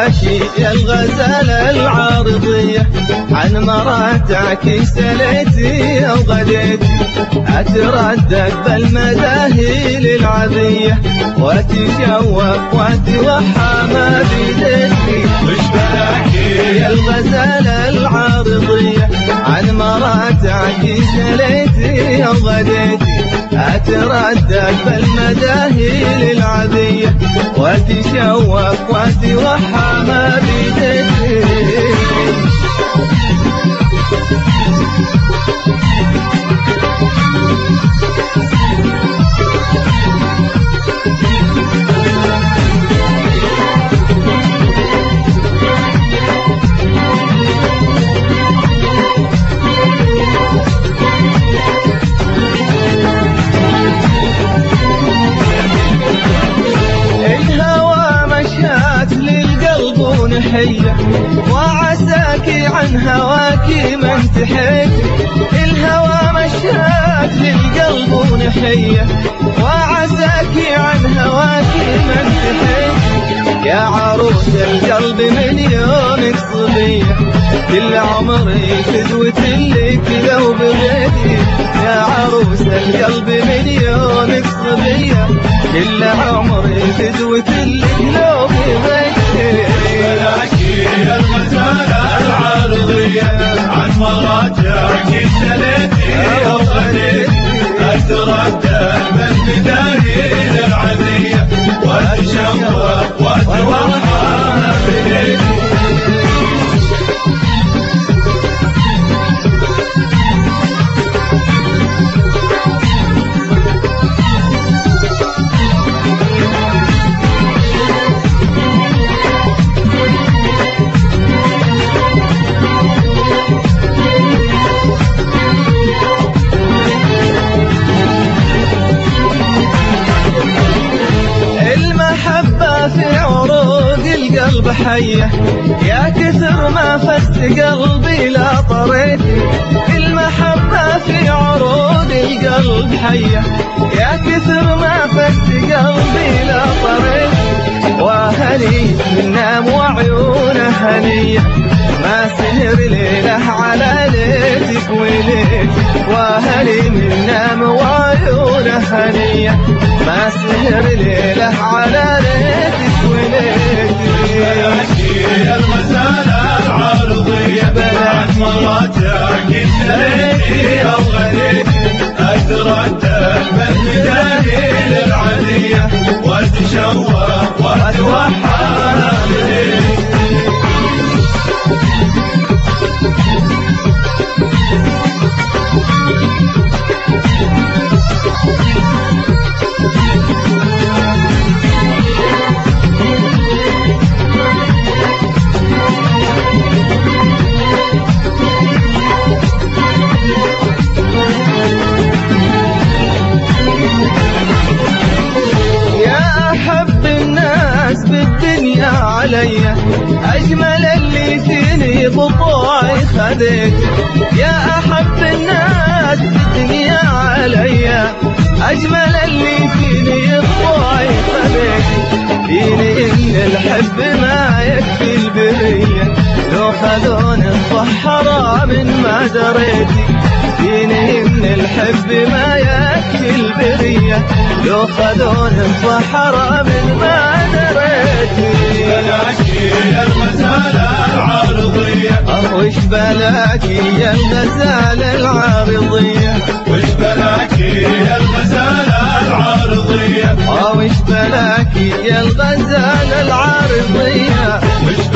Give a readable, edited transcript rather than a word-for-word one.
بلاك يا الغزالة العارضية، عن مراتعك سليتي وغديتي، أتردد بالمداهي للعذية، وأتشوق وأتوحى ما بيدتي. وش بلاك يا الغزالة العارضية، عن مراتعك سليتي وغديتي، أتردد بالمداهي للعذية، وأتشوق وأتوحى ما بيدتي. حية وعساكي عن هواكي ما انتحيت، الهوى مشاك للقلب ونحية، وعساكي عن هواكي ما انتحيت. يا عروس القلب من يومك صبية، كل عمري فدوة لك لو بغيتي. يا عروس القلب من يومك صبية، كل عمري فدوة لك لو بغيتي. يا الغزالة العارضية، عن مراتعك سليتي وغديتي، أتردد بالمداهي للعذية، وأتشوق وأتوحى ما بيدتي. القلب حية يا كثر ما فزت قلبي لا طريتي، المحبة في عروض القلب حية يا كثر ما فزت قلبي لا طريتي. وهلي من نام وعيونه هنية، ما سهر ليله على ليتك وليتي. وهلي من نام وعيونه هنية، ما سهر ليله على ليتك وليتي. يا الغزالة العارضية، عن مراتعك سليتي وغديتي، أتردد بالمداهي للعذية، وأتشوق وأتوحى ما بيدتي. عليا أجمل اللي فيني بطوعي خديت، يا أحب الناس بالدنيا عليا أجمل اللي فيني بطوعي خديت. فيني إن الحب ما يكفي البرية، لو خذوني الصحراء من ما دريتي. فيني إن الحب ما يكفي البرية، لو خذوني الصحراء من ما دريتي. يا الغزالة العارضية، وش بلاكي يا الغزالة العارضية، وش بلاكي يا الغزالة العارضية، وش بلاكي يا الغزالة العارضية.